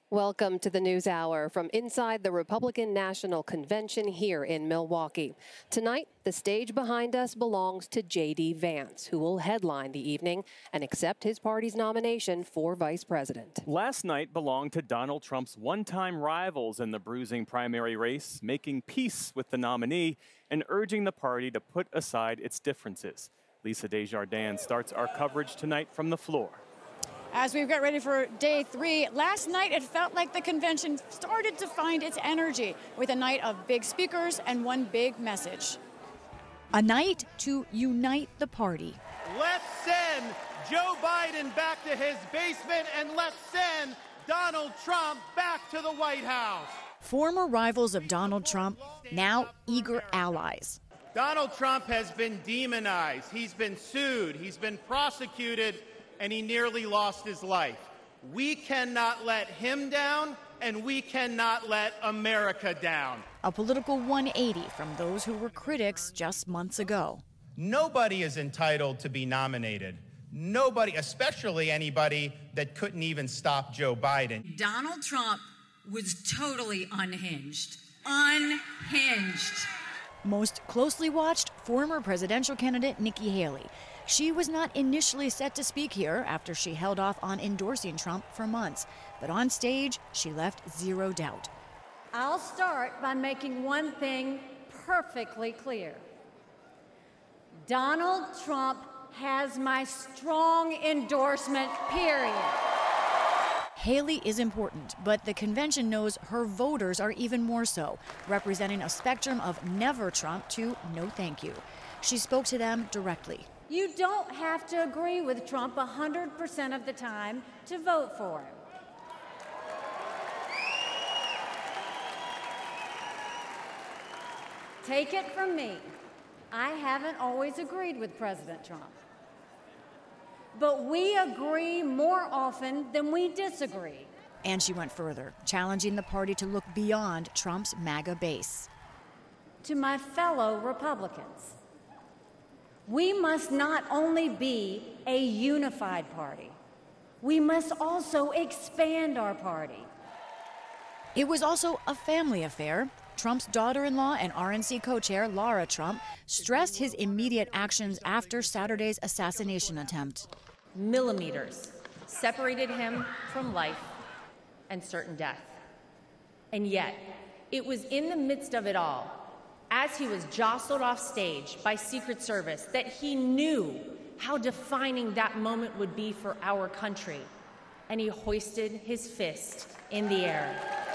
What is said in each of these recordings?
Welcome to the News Hour from inside the Republican National Convention here in Milwaukee. Tonight, the stage behind us belongs to J.D. Vance, who will headline the evening and accept his party's nomination for vice president. Last night belonged to Donald Trump's one-time rivals in the bruising primary race, making peace with the nominee and urging the party to put aside its differences. Lisa Desjardins starts our coverage tonight from the floor. As we get ready for day 3, last night it felt like the convention started to find its energy with a night of big speakers and one big message. A night to unite the party. Let's send Joe Biden back to his basement and let's send Donald Trump back to the White House. Former rivals of Donald Trump, now eager allies. Donald Trump has been demonized. He's been sued. He's been prosecuted. And he nearly lost his life. We cannot let him down, and we cannot let America down. A political 180 from those who were critics just months ago. Nobody is entitled to be nominated. Nobody, especially anybody that couldn't even stop Joe Biden. Donald Trump was totally unhinged. Unhinged. Most closely watched, former presidential candidate Nikki Haley. She was not initially set to speak here after she held off on endorsing Trump for months. But on stage, she left zero doubt. I'll start by making one thing perfectly clear. Donald Trump has my strong endorsement, period. Haley is important, but the convention knows her voters are even more so, representing a spectrum of never Trump to no thank you. She spoke to them directly. You don't have to agree with Trump 100% of the time to vote for him. Take it from me, I haven't always agreed with President Trump. But we agree more often than we disagree. And she went further, challenging the party to look beyond Trump's MAGA base. To my fellow Republicans, we must not only be a unified party, we must also expand our party. It was also a family affair. Trump's daughter-in-law and RNC co-chair Lara Trump stressed his immediate actions after Saturday's assassination attempt. Millimeters separated him from life and certain death. And yet, it was in the midst of it all, as he was jostled off stage by Secret Service, that he knew how defining that moment would be for our country. And he hoisted his fist in the air.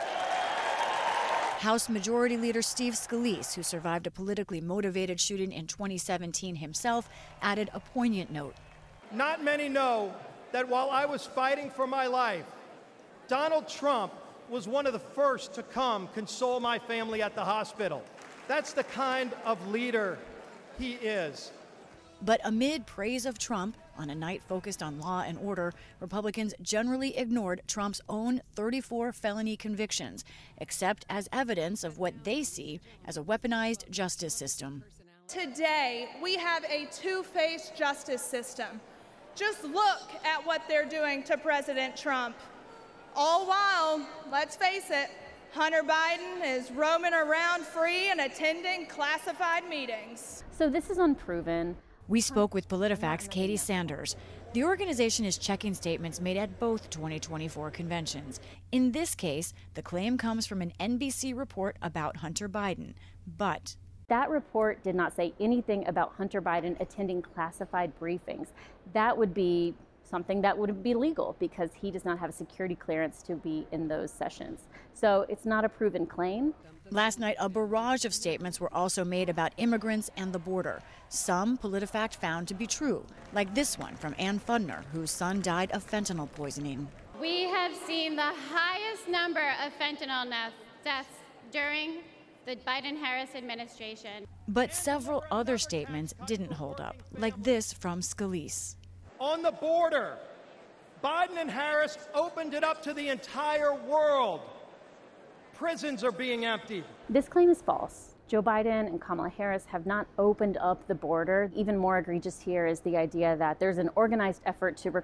House Majority Leader Steve Scalise, who survived a politically motivated shooting in 2017 himself, added a poignant note. Not many know that while I was fighting for my life, Donald Trump was one of the first to come console my family at the hospital. That's the kind of leader he is. But amid praise of Trump, on a night focused on law and order, Republicans generally ignored Trump's own 34 felony convictions, except as evidence of what they see as a weaponized justice system. Today, we have a two-faced justice system. Just look at what they're doing to President Trump. All while, let's face it, Hunter Biden is roaming around free and attending classified meetings. So this is unproven. We spoke with PolitiFact's Katie Sanders. The organization is checking statements made at both 2024 conventions. In this case, the claim comes from an NBC report about Hunter Biden. But that report did not say anything about Hunter Biden attending classified briefings. That would be something that would be legal because he does not have a security clearance to be in those sessions. So it's not a proven claim. Last night, a barrage of statements were also made about immigrants and the border. Some PolitiFact found to be true, like this one from Ann Fudner, whose son died of fentanyl poisoning. We have seen the highest number of fentanyl deaths during the Biden-Harris administration. But several other statements didn't hold up, like this from Scalise. On the border, Biden and Harris opened it up to the entire world. Prisons are being emptied. This claim is false. Joe Biden and Kamala Harris have not opened up the border. Even more egregious here is the idea that there's an organized effort to recruit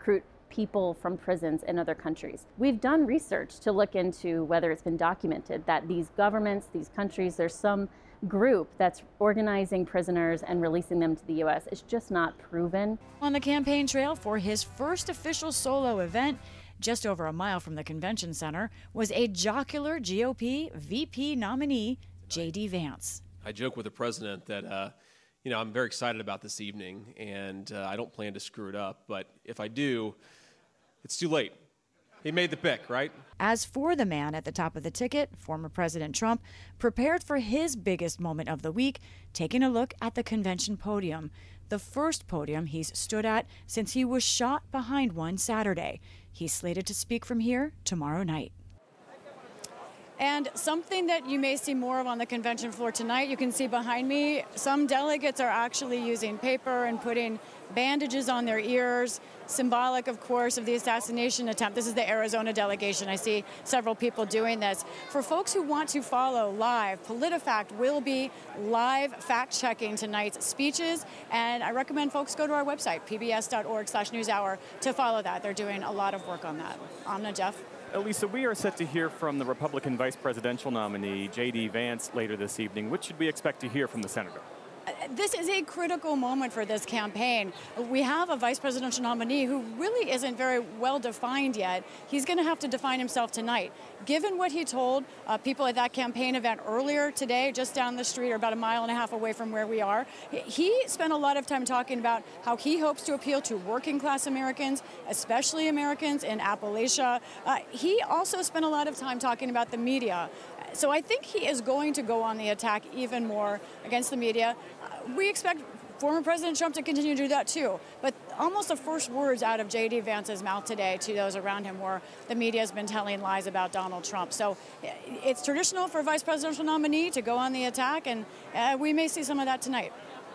people from prisons in other countries. We've done research to look into whether it's been documented that these governments, these countries, there's some group that's organizing prisoners and releasing them to the U.S. It's just not proven. On the campaign trail for his first official solo event, just over a mile from the convention center, was a jocular GOP VP nominee, J.D. Vance. I joke with the president that, I'm very excited about this evening, and I don't plan to screw it up. But if I do, it's too late. He made the pick, right? As for the man at the top of the ticket, former President Trump prepared for his biggest moment of the week, taking a look at the convention podium, the first podium he's stood at since he was shot behind one Saturday. He's slated to speak from here tomorrow night. And something that you may see more of on the convention floor tonight, you can see behind me, some delegates are actually using paper and putting bandages on their ears, symbolic, of course, of the assassination attempt. This is the Arizona delegation. I see several people doing this. For folks who want to follow live, PolitiFact will be live fact-checking tonight's speeches, and I recommend folks go to our website, pbs.org/newshour, to follow that. They're doing a lot of work on that. Amna, Jeff? Elisa, we are set to hear from the Republican vice presidential nominee, J.D. Vance, later this evening. What should we expect to hear from the senator? This is a critical moment for this campaign. We have a vice presidential nominee who really isn't very well defined yet. He's going to have to define himself tonight. Given what he told people at that campaign event earlier today, just down the street or about a mile and a half away from where we are, he spent a lot of time talking about how he hopes to appeal to working class Americans, especially Americans in Appalachia. He also spent a lot of time talking about the media. So I think he is going to go on the attack even more against the media. We expect former President Trump to continue to do that too. But almost the first words out of J.D. Vance's mouth today to those around him were the media has been telling lies about Donald Trump. So it's traditional for a vice presidential nominee to go on the attack, and we may see some of that tonight.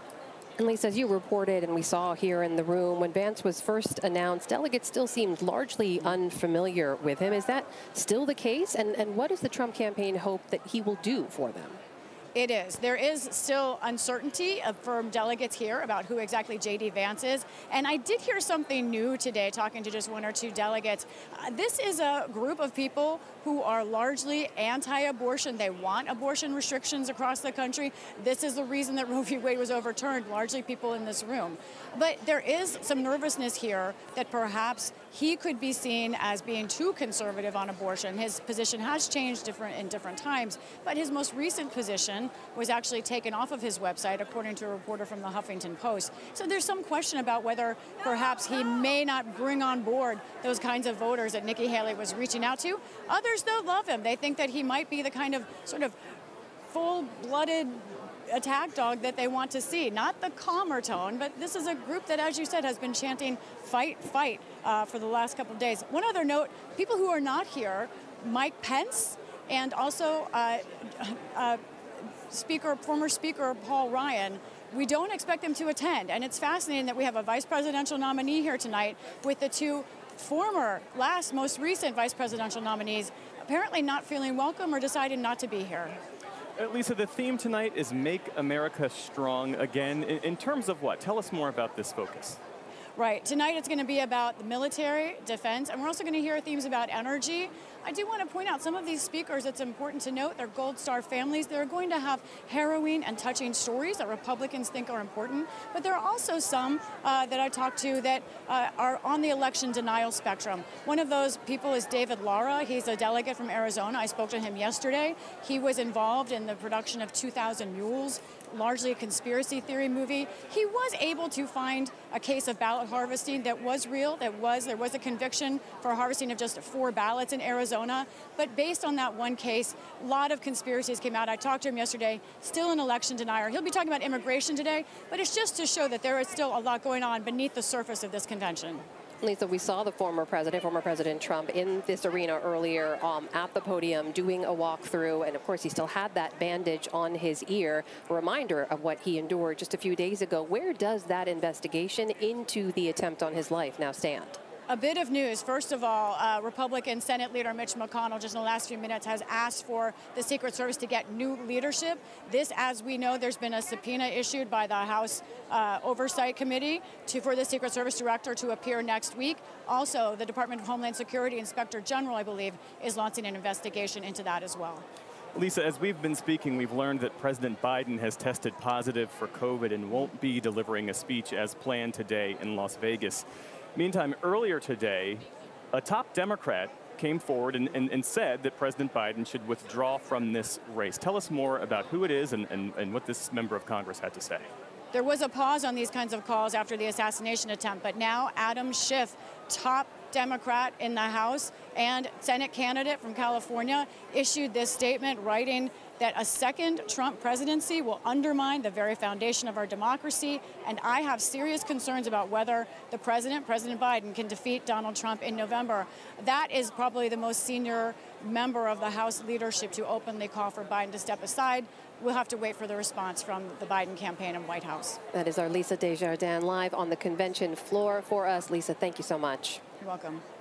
And Lisa, as you reported and we saw here in the room, when Vance was first announced, delegates still seemed largely unfamiliar with him. Is that still the case? And what does the Trump campaign hope that he will do for them? It is. There is still uncertainty from delegates here about who exactly J.D. Vance is. And I did hear something new today talking to just one or two delegates. This is a group of people who are largely anti-abortion. They want abortion restrictions across the country. This is the reason that Roe v. Wade was overturned, largely people in this room. But there is some nervousness here that perhaps he could be seen as being too conservative on abortion. His position has changed in different times, but his most recent position was actually taken off of his website, according to a reporter from the Huffington Post. So there's some question about whether perhaps he may not bring on board those kinds of voters that Nikki Haley was reaching out to. Others, though, love him. They think that he might be the kind of sort of full-blooded attack dog that they want to see. Not the calmer tone, but this is a group that, as you said, has been chanting fight, fight for the last couple of days. One other note, people who are not here, Mike Pence and also former Speaker Paul Ryan, we don't expect them to attend. And it's fascinating that we have a vice presidential nominee here tonight with the two former, most recent vice presidential nominees apparently not feeling welcome or deciding not to be here. Lisa, the theme tonight is Make America Strong Again. In terms of what? Tell us more about this focus. Right. Tonight it's going to be about the military, defense, and we're also going to hear themes about energy. I do want to point out some of these speakers, it's important to note, they're Gold Star families. They're going to have harrowing and touching stories that Republicans think are important. But there are also some that I talked to that are on the election denial spectrum. One of those people is David Lara. He's a delegate from Arizona. I spoke to him yesterday. He was involved in the production of 2,000 Mules, largely a conspiracy theory movie. He was able to find a case of ballot harvesting that was real. There was a conviction for harvesting of just 4 ballots in Arizona. But based on that one case, a lot of conspiracies came out. I talked to him yesterday, still an election denier. He'll be talking about immigration today, but it's just to show that there is still a lot going on beneath the surface of this convention. Lisa, we saw the former President Trump in this arena earlier at the podium doing a walkthrough. And of course, he still had that bandage on his ear, a reminder of what he endured just a few days ago. Where does that investigation into the attempt on his life now stand? A bit of news. First of all, Republican Senate Leader Mitch McConnell just in the last few minutes has asked for the Secret Service to get new leadership. This, as we know, there's been a subpoena issued by the House Oversight Committee for the Secret Service Director to appear next week. Also, the Department of Homeland Security Inspector General, I believe, is launching an investigation into that as well. Lisa, as we've been speaking, we've learned that President Biden has tested positive for COVID and won't be delivering a speech as planned today in Las Vegas. Meantime, earlier today, a top Democrat came forward and said that President Biden should withdraw from this race. Tell us more about who it is and what this member of Congress had to say. There was a pause on these kinds of calls after the assassination attempt, but now Adam Schiff, top Democrat in the House and Senate candidate from California, issued this statement writing that a second Trump presidency will undermine the very foundation of our democracy, and I have serious concerns about whether the President Biden, can defeat Donald Trump in November. That is probably the most senior member of the House leadership to openly call for Biden to step aside. We'll have to wait for the response from the Biden campaign and White House. That is our Lisa Desjardins live on the convention floor for us. Lisa, thank you so much. You're welcome.